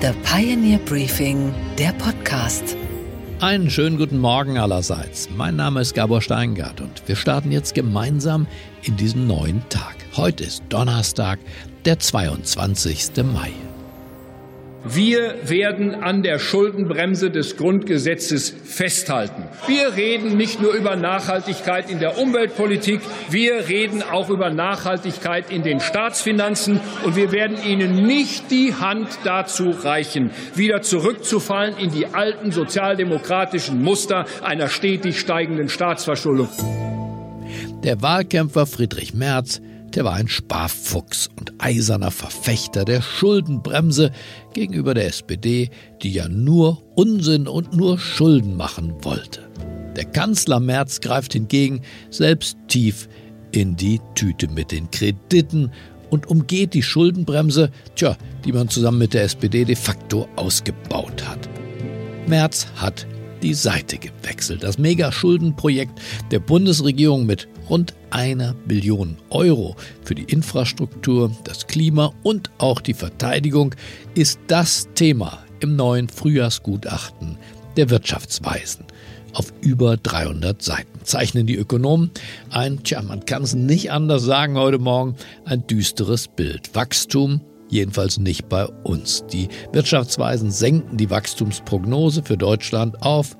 The Pioneer Briefing, der Podcast. Einen schönen guten Morgen allerseits. Mein Name ist Gabor Steingart und wir starten jetzt gemeinsam in diesen neuen Tag. Heute ist Donnerstag, der 22. Mai. Wir werden an der Schuldenbremse des Grundgesetzes festhalten. Wir reden nicht nur über Nachhaltigkeit in der Umweltpolitik, wir reden auch über Nachhaltigkeit in den Staatsfinanzen. Und wir werden Ihnen nicht die Hand dazu reichen, wieder zurückzufallen in die alten sozialdemokratischen Muster einer stetig steigenden Staatsverschuldung. Der Wahlkämpfer Friedrich Merz, der war ein Sparfuchs und eiserner Verfechter der Schuldenbremse gegenüber der SPD, die ja nur Unsinn und nur Schulden machen wollte. Der Kanzler Merz greift hingegen selbst tief in die Tüte mit den Krediten und umgeht die Schuldenbremse, die man zusammen mit der SPD de facto ausgebaut hat. Merz hat die Seite gewechselt. Das Mega-Schuldenprojekt der Bundesregierung mit rund 1 Billion Euro für die Infrastruktur, das Klima und auch die Verteidigung ist das Thema im neuen Frühjahrsgutachten der Wirtschaftsweisen. Auf über 300 Seiten zeichnen die Ökonomen man kann es nicht anders sagen heute Morgen, ein düsteres Bild. Wachstum jedenfalls nicht bei uns. Die Wirtschaftsweisen senken die Wachstumsprognose für Deutschland auf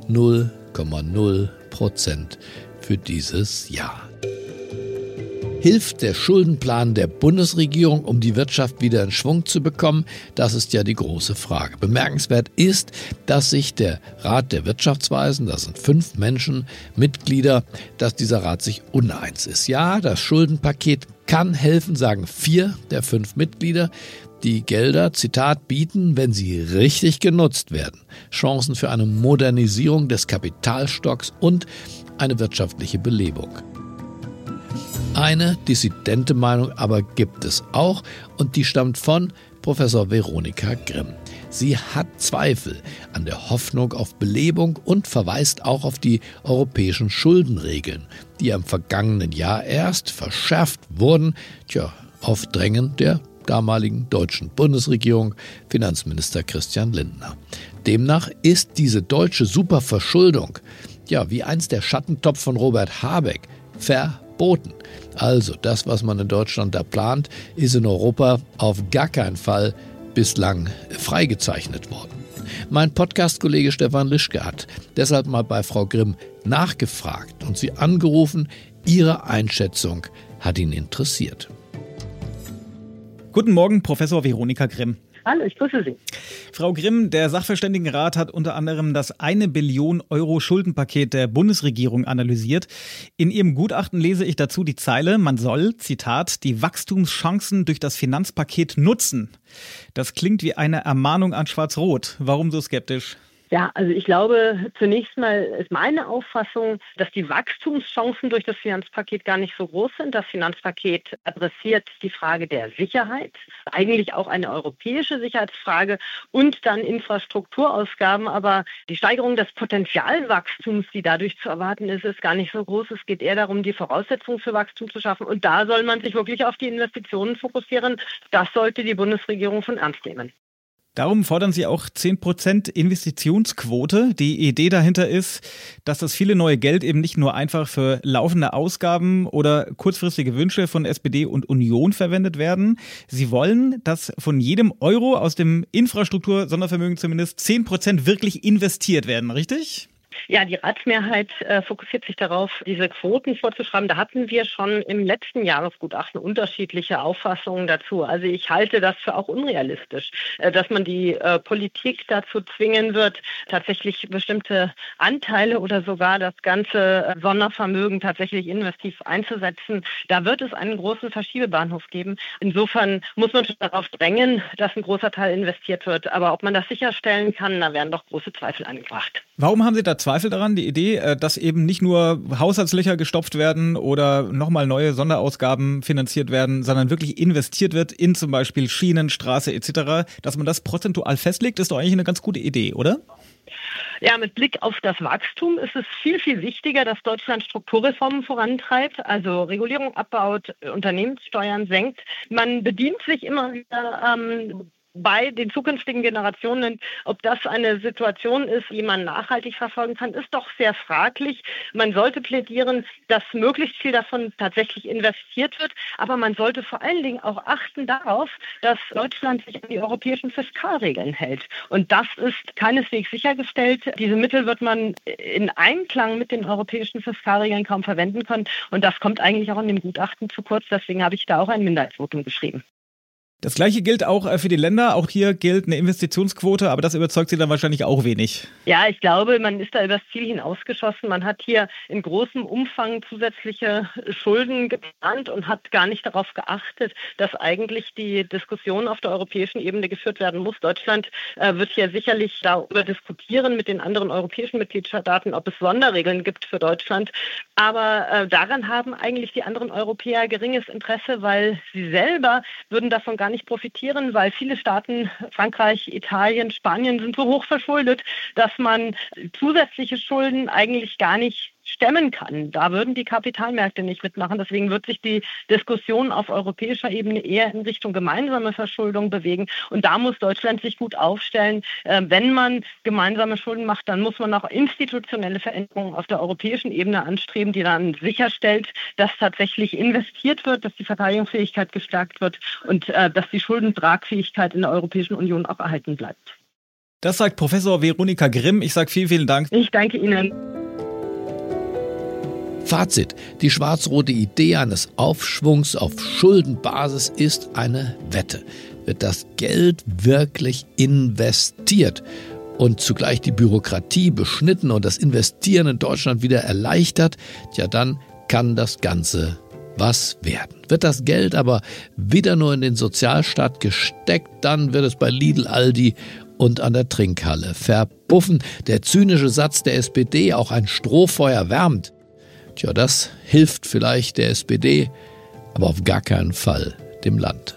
0,0% für dieses Jahr. Hilft der Schuldenplan der Bundesregierung, um die Wirtschaft wieder in Schwung zu bekommen? Das ist ja die große Frage. Bemerkenswert ist, dass sich der Rat der Wirtschaftsweisen, das sind 5 Menschen, Mitglieder, dass dieser Rat sich uneins ist. Ja, das Schuldenpaket kann helfen, sagen 4 der 5 Mitglieder. Die Gelder, Zitat, bieten, wenn sie richtig genutzt werden, Chancen für eine Modernisierung des Kapitalstocks und eine wirtschaftliche Belebung. Eine dissidente Meinung aber gibt es auch und die stammt von Professor Veronika Grimm. Sie hat Zweifel an der Hoffnung auf Belebung und verweist auch auf die europäischen Schuldenregeln, die im vergangenen Jahr erst verschärft wurden, auf Drängen der damaligen deutschen Bundesregierung, Finanzminister Christian Lindner. Demnach ist diese deutsche Superverschuldung, wie einst der Schattentopf von Robert Habeck, verboten. Also das, was man in Deutschland da plant, ist in Europa auf gar keinen Fall bislang freigezeichnet worden. Mein Podcast-Kollege Stefan Lischke hat deshalb mal bei Frau Grimm nachgefragt und sie angerufen. Ihre Einschätzung hat ihn interessiert. Guten Morgen, Professor Veronika Grimm. Hallo, ich grüße Sie. Frau Grimm, der Sachverständigenrat hat unter anderem das 1 Billion Euro Schuldenpaket der Bundesregierung analysiert. In Ihrem Gutachten lese ich dazu die Zeile, man soll, Zitat, die Wachstumschancen durch das Finanzpaket nutzen. Das klingt wie eine Ermahnung an Schwarz-Rot. Warum so skeptisch? Ja, also ich glaube, zunächst mal ist meine Auffassung, dass die Wachstumschancen durch das Finanzpaket gar nicht so groß sind. Das Finanzpaket adressiert die Frage der Sicherheit, eigentlich auch eine europäische Sicherheitsfrage und dann Infrastrukturausgaben. Aber die Steigerung des Potenzialwachstums, die dadurch zu erwarten ist, ist gar nicht so groß. Es geht eher darum, die Voraussetzungen für Wachstum zu schaffen. Und da soll man sich wirklich auf die Investitionen fokussieren. Das sollte die Bundesregierung schon ernst nehmen. Darum fordern Sie auch 10% Investitionsquote. Die Idee dahinter ist, dass das viele neue Geld eben nicht nur einfach für laufende Ausgaben oder kurzfristige Wünsche von SPD und Union verwendet werden. Sie wollen, dass von jedem Euro aus dem Infrastruktur-Sondervermögen zumindest 10% wirklich investiert werden, richtig? Ja, die Ratsmehrheit fokussiert sich darauf, diese Quoten vorzuschreiben. Da hatten wir schon im letzten Jahresgutachten unterschiedliche Auffassungen dazu. Also ich halte das für auch unrealistisch, dass man die Politik dazu zwingen wird, tatsächlich bestimmte Anteile oder sogar das ganze Sondervermögen tatsächlich investiv einzusetzen. Da wird es einen großen Verschiebebahnhof geben. Insofern muss man schon darauf drängen, dass ein großer Teil investiert wird. Aber ob man das sicherstellen kann, da werden doch große Zweifel angebracht. Warum haben Sie da Zweifel daran, die Idee, dass eben nicht nur Haushaltslöcher gestopft werden oder nochmal neue Sonderausgaben finanziert werden, sondern wirklich investiert wird in zum Beispiel Schienen, Straße etc., dass man das prozentual festlegt, ist doch eigentlich eine ganz gute Idee, oder? Ja, mit Blick auf das Wachstum ist es viel, viel wichtiger, dass Deutschland Strukturreformen vorantreibt, also Regulierung abbaut, Unternehmenssteuern senkt. Man bedient sich immer wieder bei den zukünftigen Generationen, ob das eine Situation ist, die man nachhaltig verfolgen kann, ist doch sehr fraglich. Man sollte plädieren, dass möglichst viel davon tatsächlich investiert wird, aber man sollte vor allen Dingen auch achten darauf, dass Deutschland sich an die europäischen Fiskalregeln hält. Und das ist keineswegs sichergestellt. Diese Mittel wird man in Einklang mit den europäischen Fiskalregeln kaum verwenden können. Und das kommt eigentlich auch in dem Gutachten zu kurz. Deswegen habe ich da auch ein Minderheitsvotum geschrieben. Das Gleiche gilt auch für die Länder. Auch hier gilt eine Investitionsquote, aber das überzeugt Sie dann wahrscheinlich auch wenig. Ja, ich glaube, man ist da übers Ziel hinausgeschossen. Man hat hier in großem Umfang zusätzliche Schulden geplant und hat gar nicht darauf geachtet, dass eigentlich die Diskussion auf der europäischen Ebene geführt werden muss. Deutschland wird hier sicherlich darüber diskutieren mit den anderen europäischen Mitgliedstaaten, ob es Sonderregeln gibt für Deutschland. Aber daran haben eigentlich die anderen Europäer geringes Interesse, weil sie selber würden davon gar nicht profitieren, weil viele Staaten, Frankreich, Italien, Spanien, sind so hoch verschuldet, dass man zusätzliche Schulden eigentlich gar nicht stemmen kann. Da würden die Kapitalmärkte nicht mitmachen. Deswegen wird sich die Diskussion auf europäischer Ebene eher in Richtung gemeinsame Verschuldung bewegen. Und da muss Deutschland sich gut aufstellen. Wenn man gemeinsame Schulden macht, dann muss man auch institutionelle Veränderungen auf der europäischen Ebene anstreben, die dann sicherstellt, dass tatsächlich investiert wird, dass die Verteidigungsfähigkeit gestärkt wird und dass die Schuldentragfähigkeit in der Europäischen Union auch erhalten bleibt. Das sagt Professor Veronika Grimm. Ich sage vielen, vielen Dank. Ich danke Ihnen. Fazit: Die schwarz-rote Idee eines Aufschwungs auf Schuldenbasis ist eine Wette. Wird das Geld wirklich investiert und zugleich die Bürokratie beschnitten und das Investieren in Deutschland wieder erleichtert, dann kann das Ganze was werden. Wird das Geld aber wieder nur in den Sozialstaat gesteckt, dann wird es bei Lidl, Aldi und an der Trinkhalle verpuffen. Der zynische Satz der SPD, auch ein Strohfeuer wärmt. Das hilft vielleicht der SPD, aber auf gar keinen Fall dem Land.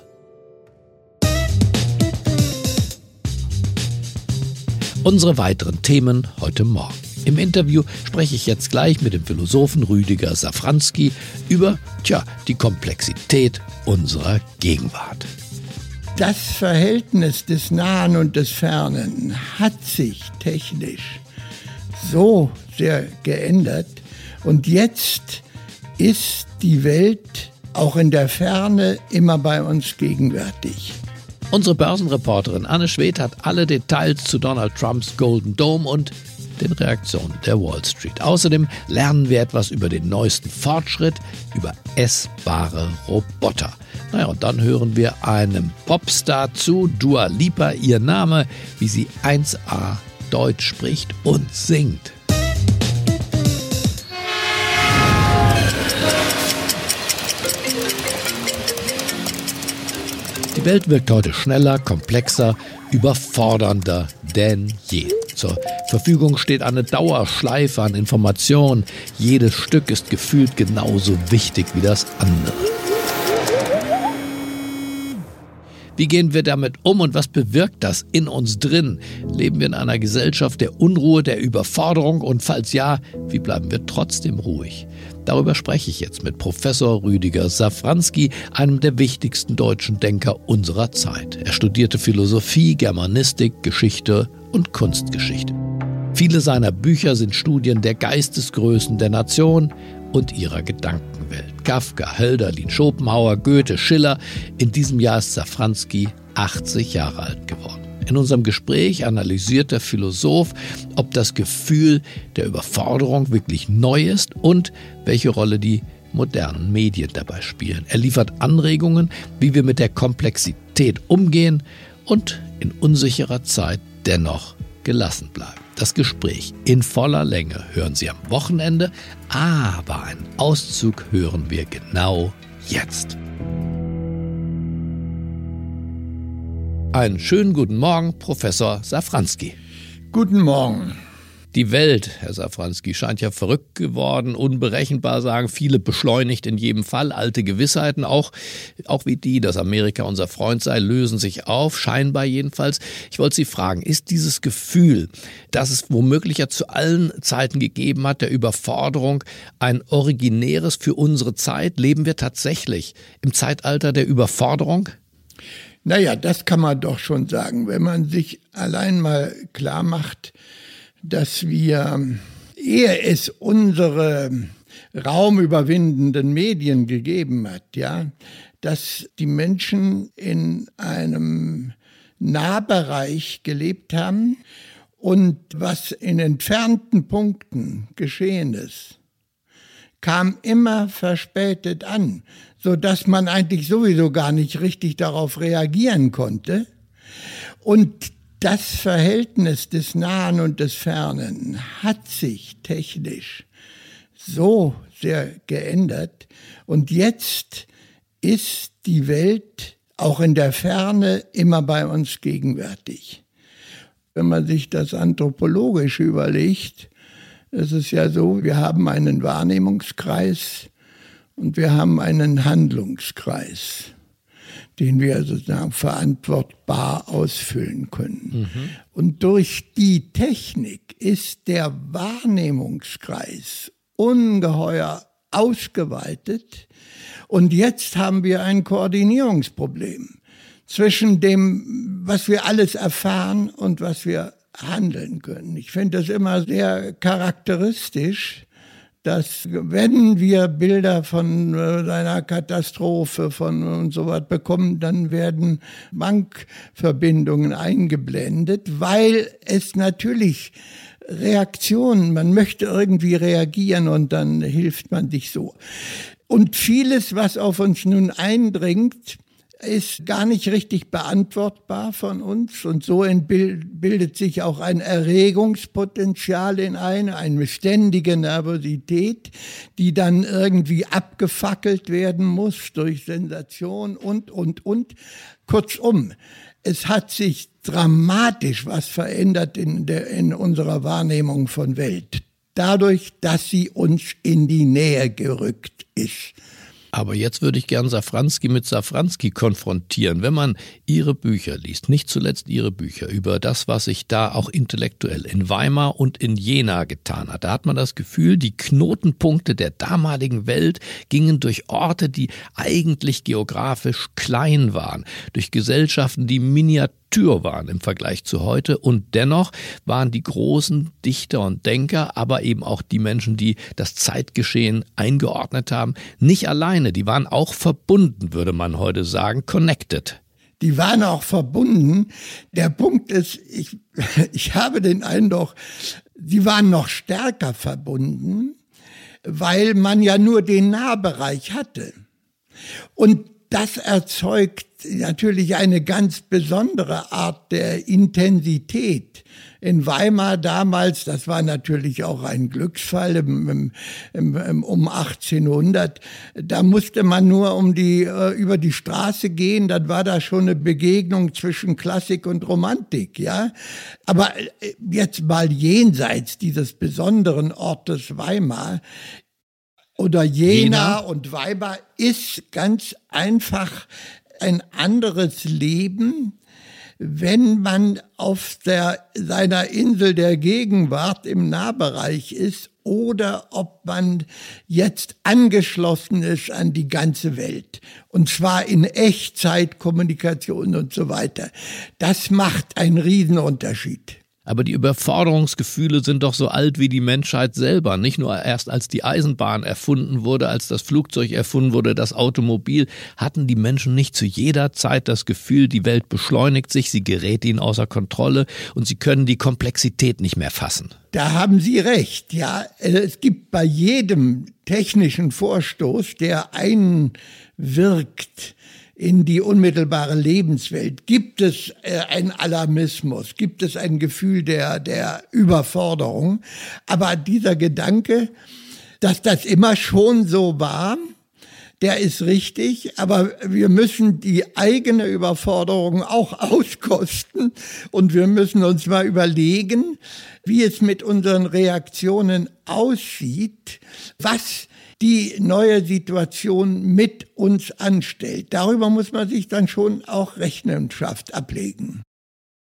Unsere weiteren Themen heute Morgen. Im Interview spreche ich jetzt gleich mit dem Philosophen Rüdiger Safranski über die Komplexität unserer Gegenwart. Das Verhältnis des Nahen und des Fernen hat sich technisch so sehr geändert. Und jetzt ist die Welt auch in der Ferne immer bei uns gegenwärtig. Unsere Börsenreporterin Anne Schwedt hat alle Details zu Donald Trumps Golden Dome und den Reaktionen der Wall Street. Außerdem lernen wir etwas über den neuesten Fortschritt, über essbare Roboter. Und dann hören wir einem Popstar zu, Dua Lipa, ihr Name, wie sie 1A Deutsch spricht und singt. Die Welt wirkt heute schneller, komplexer, überfordernder denn je. Zur Verfügung steht eine Dauerschleife an Informationen. Jedes Stück ist gefühlt genauso wichtig wie das andere. Wie gehen wir damit um und was bewirkt das in uns drin? Leben wir in einer Gesellschaft der Unruhe, der Überforderung und falls ja, wie bleiben wir trotzdem ruhig? Darüber spreche ich jetzt mit Professor Rüdiger Safranski, einem der wichtigsten deutschen Denker unserer Zeit. Er studierte Philosophie, Germanistik, Geschichte und Kunstgeschichte. Viele seiner Bücher sind Studien der Geistesgrößen der Nation und ihrer Gedankenwelt. Kafka, Hölderlin, Schopenhauer, Goethe, Schiller. In diesem Jahr ist Safranski 80 Jahre alt geworden. In unserem Gespräch analysiert der Philosoph, ob das Gefühl der Überforderung wirklich neu ist und welche Rolle die modernen Medien dabei spielen. Er liefert Anregungen, wie wir mit der Komplexität umgehen und in unsicherer Zeit dennoch gelassen bleiben. Das Gespräch in voller Länge hören Sie am Wochenende, aber einen Auszug hören wir genau jetzt. Einen schönen guten Morgen, Professor Safranski. Guten Morgen. Die Welt, Herr Safranski, scheint ja verrückt geworden, unberechenbar, sagen viele, beschleunigt in jedem Fall. Alte Gewissheiten, auch wie die, dass Amerika unser Freund sei, lösen sich auf, scheinbar jedenfalls. Ich wollte Sie fragen, ist dieses Gefühl, das es womöglich ja zu allen Zeiten gegeben hat, der Überforderung, ein originäres für unsere Zeit? Leben wir tatsächlich im Zeitalter der Überforderung? Naja, das kann man doch schon sagen, wenn man sich allein mal klar macht, dass wir, ehe es unsere raumüberwindenden Medien gegeben hat, ja, dass die Menschen in einem Nahbereich gelebt haben und was in entfernten Punkten geschehen ist, kam immer verspätet an, sodass man eigentlich sowieso gar nicht richtig darauf reagieren konnte. Und das Verhältnis des Nahen und des Fernen hat sich technisch so sehr geändert. Und jetzt ist die Welt auch in der Ferne immer bei uns gegenwärtig. Wenn man sich das anthropologisch überlegt, es ist ja so, wir haben einen Wahrnehmungskreis und wir haben einen Handlungskreis, den wir sozusagen verantwortbar ausfüllen können. Und durch die Technik ist der Wahrnehmungskreis ungeheuer ausgeweitet. Und jetzt haben wir ein Koordinierungsproblem zwischen dem, was wir alles erfahren und was wir handeln können. Ich finde das immer sehr charakteristisch, dass wenn wir Bilder von einer Katastrophe und so was bekommen, dann werden Bankverbindungen eingeblendet, weil es natürlich Reaktionen, man möchte irgendwie reagieren und dann hilft man sich so. Und vieles, was auf uns nun eindringt, ist gar nicht richtig beantwortbar von uns. Und so bildet sich auch ein Erregungspotenzial eine ständige Nervosität, die dann irgendwie abgefackelt werden muss durch Sensation und. Kurzum, es hat sich dramatisch was verändert in unserer Wahrnehmung von Welt. Dadurch, dass sie uns in die Nähe gerückt ist. Aber jetzt würde ich gern Safranski mit Safranski konfrontieren. Wenn man Ihre Bücher liest, nicht zuletzt Ihre Bücher über das, was sich da auch intellektuell in Weimar und in Jena getan hat, da hat man das Gefühl, die Knotenpunkte der damaligen Welt gingen durch Orte, die eigentlich geografisch klein waren, durch Gesellschaften, die miniatur waren im Vergleich zu heute, und dennoch waren die großen Dichter und Denker, aber eben auch die Menschen, die das Zeitgeschehen eingeordnet haben, nicht alleine, die waren auch verbunden, würde man heute sagen, connected. Die waren auch verbunden. Der Punkt ist, ich habe den Eindruck, sie waren noch stärker verbunden, weil man ja nur den Nahbereich hatte. Und das erzeugt natürlich eine ganz besondere Art der Intensität. In Weimar damals, das war natürlich auch ein Glücksfall um 1800, da musste man nur über die Straße gehen, dann war da schon eine Begegnung zwischen Klassik und Romantik, ja. Aber jetzt mal jenseits dieses besonderen Ortes Weimar, oder Jena und Weimar ist ganz einfach ein anderes Leben, wenn man auf seiner Insel der Gegenwart im Nahbereich ist oder ob man jetzt angeschlossen ist an die ganze Welt. Und zwar in Echtzeitkommunikation und so weiter. Das macht einen Riesenunterschied. Aber die Überforderungsgefühle sind doch so alt wie die Menschheit selber. Nicht nur erst als die Eisenbahn erfunden wurde, als das Flugzeug erfunden wurde, das Automobil, hatten die Menschen nicht zu jeder Zeit das Gefühl, die Welt beschleunigt sich, sie gerät ihnen außer Kontrolle und sie können die Komplexität nicht mehr fassen. Da haben Sie recht, ja. Es gibt bei jedem technischen Vorstoß, der einwirkt in die unmittelbare Lebenswelt, gibt es einen Alarmismus, gibt es ein Gefühl der Überforderung. Aber dieser Gedanke, dass das immer schon so war, der ist richtig, aber wir müssen die eigene Überforderung auch auskosten und wir müssen uns mal überlegen, wie es mit unseren Reaktionen aussieht, was die neue Situation mit uns anstellt. Darüber muss man sich dann schon auch Rechenschaft ablegen.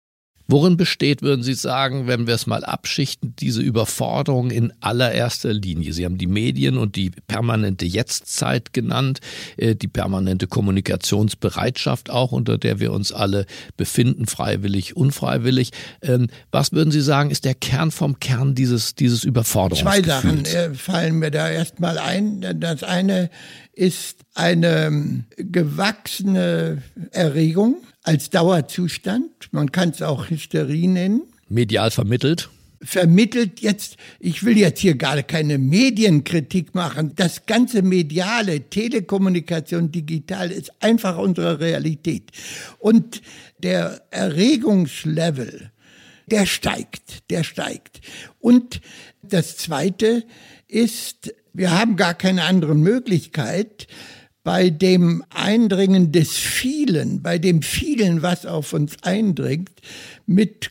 Worin besteht, würden Sie sagen, wenn wir es mal abschichten, diese Überforderung in allererster Linie? Sie haben die Medien und die permanente Jetztzeit genannt, die permanente Kommunikationsbereitschaft auch, unter der wir uns alle befinden, freiwillig, unfreiwillig. Was würden Sie sagen, ist der Kern vom Kern dieses Überforderungsgefühls? 2 Sachen fallen mir da erstmal ein. Das eine ist eine gewachsene Erregung als Dauerzustand. Man kann es auch Hysterie nennen. Medial vermittelt. Vermittelt jetzt, ich will jetzt hier gar keine Medienkritik machen. Das ganze Mediale, Telekommunikation, digital ist einfach unsere Realität. Und der Erregungslevel, der steigt. Und das Zweite ist, wir haben gar keine andere Möglichkeit, bei dem Eindringen des Vielen, bei dem Vielen, was auf uns eindringt, mit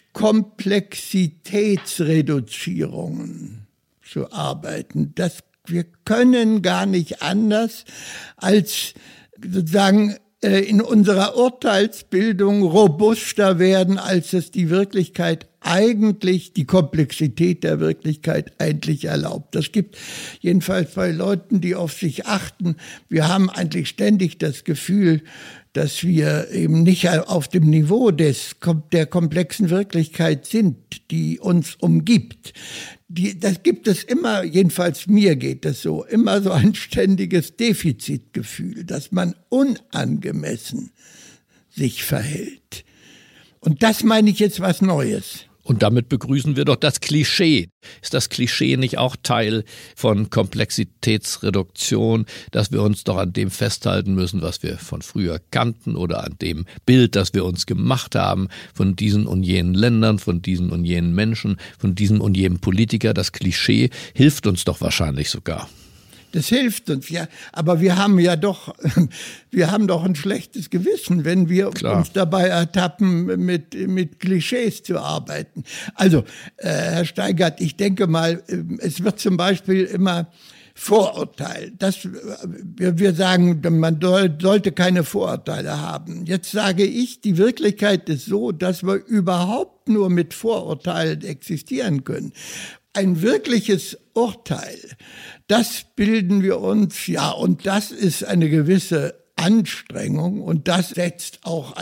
Komplexitätsreduzierungen zu arbeiten. Wir können gar nicht anders, als sozusagen in unserer Urteilsbildung robuster werden, als es die Wirklichkeit eigentlich, die Komplexität der Wirklichkeit eigentlich erlaubt. Das gibt jedenfalls bei Leuten, die auf sich achten. Wir haben eigentlich ständig das Gefühl, dass wir eben nicht auf dem Niveau der komplexen Wirklichkeit sind, die uns umgibt. Das gibt es immer, jedenfalls mir geht es so, immer so ein ständiges Defizitgefühl, dass man unangemessen sich verhält. Und das meine ich jetzt was Neues. Und damit begrüßen wir doch das Klischee. Ist das Klischee nicht auch Teil von Komplexitätsreduktion, dass wir uns doch an dem festhalten müssen, was wir von früher kannten oder an dem Bild, das wir uns gemacht haben von diesen und jenen Ländern, von diesen und jenen Menschen, von diesem und jenem Politiker? Das Klischee hilft uns doch wahrscheinlich sogar. Das hilft uns, ja. Aber wir haben doch ein schlechtes Gewissen, wenn wir uns dabei ertappen, mit Klischees zu arbeiten. Also, Herr Steigert, ich denke mal, es wird zum Beispiel immer Vorurteil. Wir sagen, man sollte keine Vorurteile haben. Jetzt sage ich, die Wirklichkeit ist so, dass wir überhaupt nur mit Vorurteilen existieren können. Ein wirkliches Urteil, das bilden wir uns, ja, und das ist eine gewisse Anstrengung und das setzt auch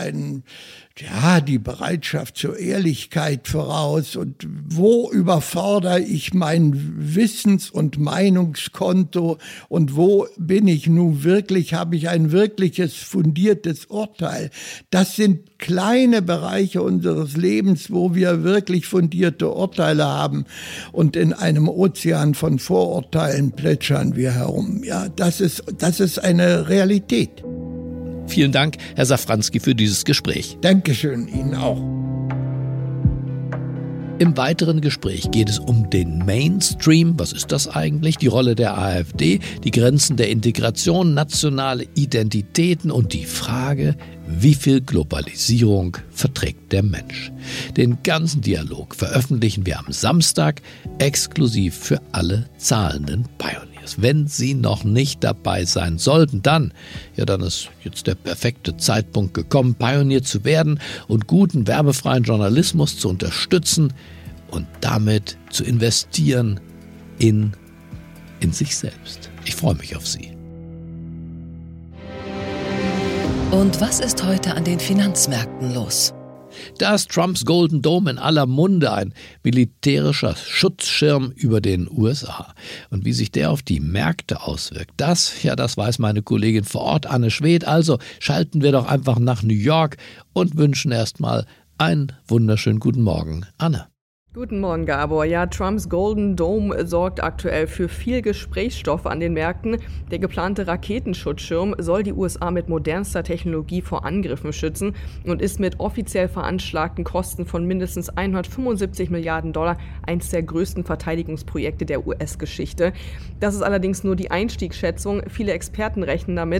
die Bereitschaft zur Ehrlichkeit voraus. Und wo überfordere ich mein Wissens- und Meinungskonto und wo bin ich nun wirklich, habe ich ein wirkliches fundiertes Urteil? Das sind kleine Bereiche unseres Lebens, wo wir wirklich fundierte Urteile haben und in einem Ozean von Vorurteilen plätschern wir herum. Ja, das ist eine Realität. Vielen Dank, Herr Safranski, für dieses Gespräch. Dankeschön, Ihnen auch. Im weiteren Gespräch geht es um den Mainstream. Was ist das eigentlich? Die Rolle der AfD, die Grenzen der Integration, nationale Identitäten und die Frage, wie viel Globalisierung verträgt der Mensch? Den ganzen Dialog veröffentlichen wir am Samstag exklusiv für alle zahlenden Pioneers. Wenn Sie noch nicht dabei sein sollten, dann ist jetzt der perfekte Zeitpunkt gekommen, Pionier zu werden und guten werbefreien Journalismus zu unterstützen und damit zu investieren in sich selbst. Ich freue mich auf Sie. Und was ist heute an den Finanzmärkten los? Da ist Trumps Golden Dome in aller Munde, ein militärischer Schutzschirm über den USA. Und wie sich der auf die Märkte auswirkt, das weiß meine Kollegin vor Ort, Anne Schwedt. Also schalten wir doch einfach nach New York und wünschen erstmal einen wunderschönen guten Morgen, Anne. Guten Morgen, Gabor. Ja, Trumps Golden Dome sorgt aktuell für viel Gesprächsstoff an den Märkten. Der geplante Raketenschutzschirm soll die USA mit modernster Technologie vor Angriffen schützen und ist mit offiziell veranschlagten Kosten von mindestens 175 Milliarden Dollar eines der größten Verteidigungsprojekte der US-Geschichte. Das ist allerdings nur die Einstiegsschätzung. Viele Experten rechnen damit,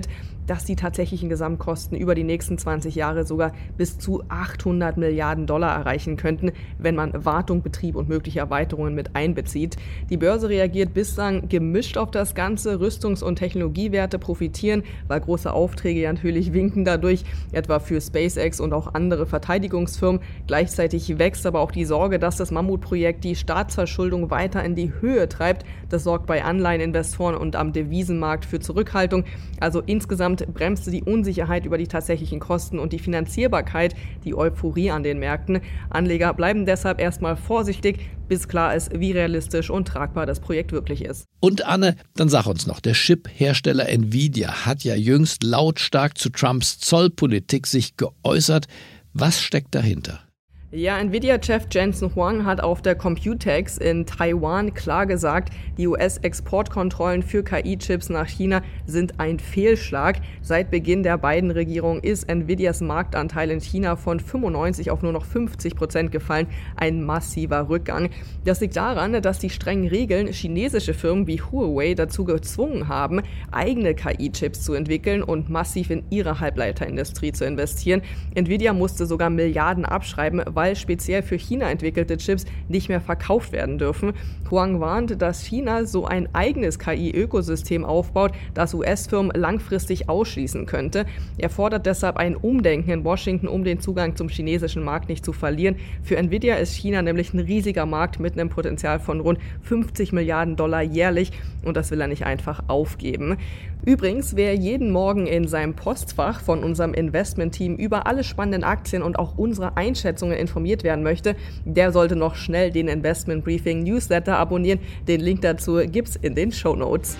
dass die tatsächlichen Gesamtkosten über die nächsten 20 Jahre sogar bis zu 800 Milliarden Dollar erreichen könnten, wenn man Wartung, Betrieb und mögliche Erweiterungen mit einbezieht. Die Börse reagiert bislang gemischt auf das Ganze. Rüstungs- und Technologiewerte profitieren, weil große Aufträge ja natürlich winken dadurch, etwa für SpaceX und auch andere Verteidigungsfirmen. Gleichzeitig wächst aber auch die Sorge, dass das Mammutprojekt die Staatsverschuldung weiter in die Höhe treibt. Das sorgt bei Anleiheninvestoren und am Devisenmarkt für Zurückhaltung. Also insgesamt bremste die Unsicherheit über die tatsächlichen Kosten und die Finanzierbarkeit die Euphorie an den Märkten. Anleger bleiben deshalb erstmal vorsichtig, bis klar ist, wie realistisch und tragbar das Projekt wirklich ist. Und Anne, dann sag uns noch, der Chip-Hersteller Nvidia hat ja jüngst lautstark zu Trumps Zollpolitik sich geäußert. Was steckt dahinter? Ja, Nvidia-Chef Jensen Huang hat auf der Computex in Taiwan klar gesagt, die US-Exportkontrollen für KI-Chips nach China sind ein Fehlschlag. Seit Beginn der Biden-Regierung ist Nvidias Marktanteil in China von 95% auf nur noch 50% gefallen. Ein massiver Rückgang. Das liegt daran, dass die strengen Regeln chinesische Firmen wie Huawei dazu gezwungen haben, eigene KI-Chips zu entwickeln und massiv in ihre Halbleiterindustrie zu investieren. Nvidia musste sogar Milliarden abschreiben, weil speziell für China entwickelte Chips nicht mehr verkauft werden dürfen. Huang warnt, dass China so ein eigenes KI-Ökosystem aufbaut, das US-Firmen langfristig ausschließen könnte. Er fordert deshalb ein Umdenken in Washington, um den Zugang zum chinesischen Markt nicht zu verlieren. Für Nvidia ist China nämlich ein riesiger Markt mit einem Potenzial von rund 50 Milliarden Dollar jährlich und das will er nicht einfach aufgeben. Übrigens, wer jeden Morgen in seinem Postfach von unserem Investmentteam über alle spannenden Aktien und auch unsere Einschätzungen informiert werden möchte, der sollte noch schnell den Investment Briefing Newsletter abonnieren. Den Link dazu gibt's in den Shownotes.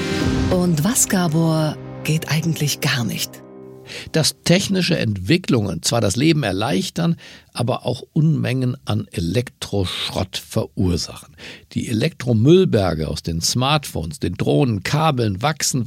Und was, Gabor, geht eigentlich gar nicht? Dass technische Entwicklungen zwar das Leben erleichtern, aber auch Unmengen an Elektroschrott verursachen. Die Elektromüllberge aus den Smartphones, den Drohnen, Kabeln wachsen,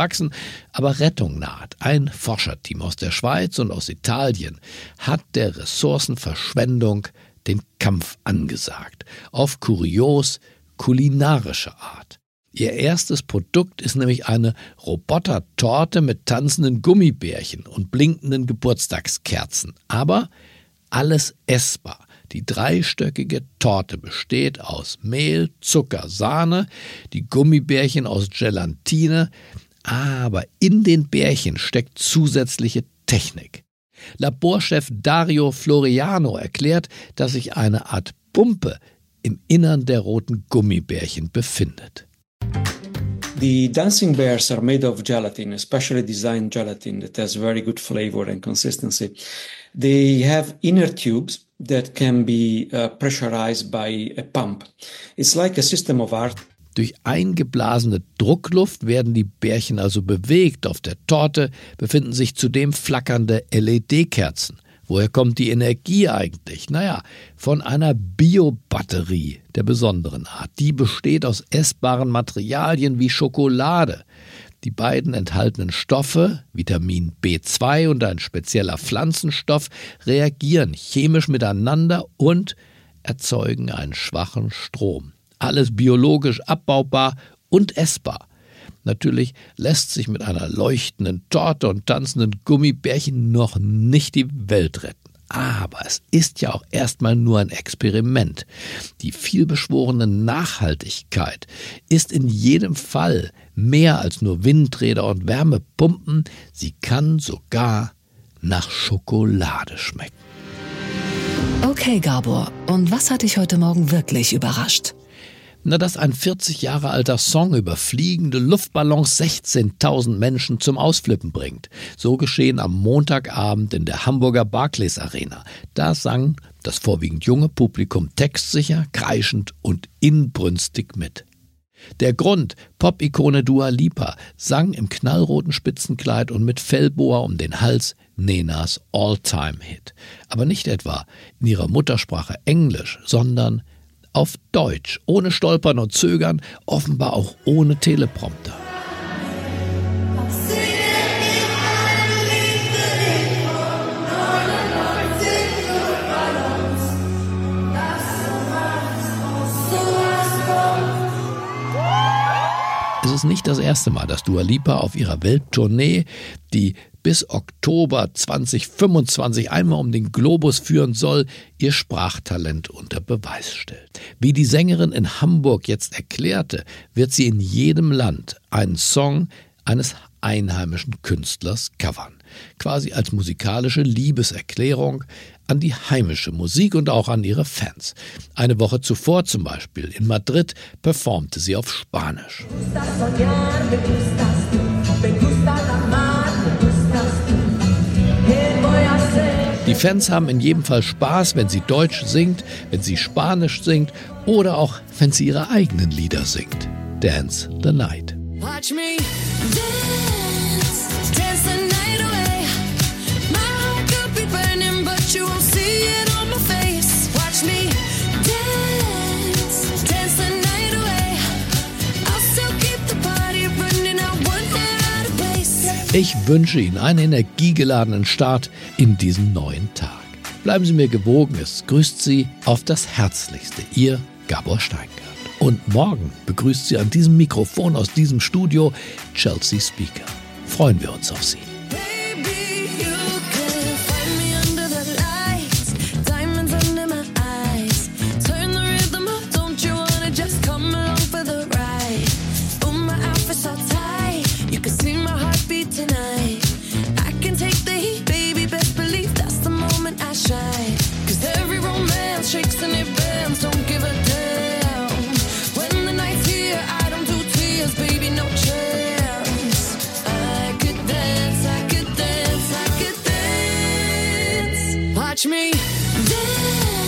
aber Rettung naht. Ein Forscherteam aus der Schweiz und aus Italien hat der Ressourcenverschwendung den Kampf angesagt. Auf kurios kulinarische Art. Ihr erstes Produkt ist nämlich eine Robotertorte mit tanzenden Gummibärchen und blinkenden Geburtstagskerzen. Aber alles essbar. Die dreistöckige Torte besteht aus Mehl, Zucker, Sahne, die Gummibärchen aus Gelatine. Aber in den Bärchen steckt zusätzliche Technik. Laborchef Dario Floriano erklärt, dass sich eine Art Pumpe im Innern der roten Gummibärchen befindet. The dancing bears are made of gelatin, specially designed gelatin that has very good flavor and consistency. They have inner tubes that can be pressurized by a pump. It's like a system of art. Durch eingeblasene Druckluft werden die Bärchen also bewegt. Auf der Torte befinden sich zudem flackernde LED-Kerzen. Woher kommt die Energie eigentlich? Naja, von einer Biobatterie der besonderen Art. Die besteht aus essbaren Materialien wie Schokolade. Die beiden enthaltenen Stoffe, Vitamin B2 und ein spezieller Pflanzenstoff, reagieren chemisch miteinander und erzeugen einen schwachen Strom. Alles biologisch abbaubar und essbar. Natürlich lässt sich mit einer leuchtenden Torte und tanzenden Gummibärchen noch nicht die Welt retten. Aber es ist ja auch erstmal nur ein Experiment. Die vielbeschworene Nachhaltigkeit ist in jedem Fall mehr als nur Windräder und Wärmepumpen. Sie kann sogar nach Schokolade schmecken. Okay, Gabor, und was hat dich heute Morgen wirklich überrascht? Na, dass ein 40 Jahre alter Song über fliegende Luftballons 16.000 Menschen zum Ausflippen bringt. So geschehen am Montagabend in der Hamburger Barclays Arena. Da sang das vorwiegend junge Publikum textsicher, kreischend und inbrünstig mit. Der Grund, Pop-Ikone Dua Lipa sang im knallroten Spitzenkleid und mit Fellboa um den Hals Nenas All-Time-Hit. Aber nicht etwa in ihrer Muttersprache Englisch, sondern auf Deutsch, ohne Stolpern und Zögern, offenbar auch ohne Teleprompter. Es ist nicht das erste Mal, dass Dua Lipa auf ihrer Welttournee die bis Oktober 2025 einmal um den Globus führen soll, ihr Sprachtalent unter Beweis stellt. Wie die Sängerin in Hamburg jetzt erklärte, wird sie in jedem Land einen Song eines einheimischen Künstlers covern. Quasi als musikalische Liebeserklärung an die heimische Musik und auch an ihre Fans. Eine Woche zuvor zum Beispiel in Madrid performte sie auf Spanisch. Die Fans haben in jedem Fall Spaß, wenn sie Deutsch singt, wenn sie Spanisch singt oder auch wenn sie ihre eigenen Lieder singt. Dance the Night. Watch me dance, dance the night away. My heart could be burning, but you won't see it on my face. Watch me dance, dance the night away. I'll still keep the party running, I won't get out of place. Ich wünsche Ihnen einen energiegeladenen Start in diesen neuen Tag. Bleiben Sie mir gewogen, es grüßt Sie auf das Herzlichste, Ihr Gabor Steingart. Und morgen begrüßt Sie an diesem Mikrofon aus diesem Studio Chelsea Speaker. Freuen wir uns auf Sie. Watch me dance.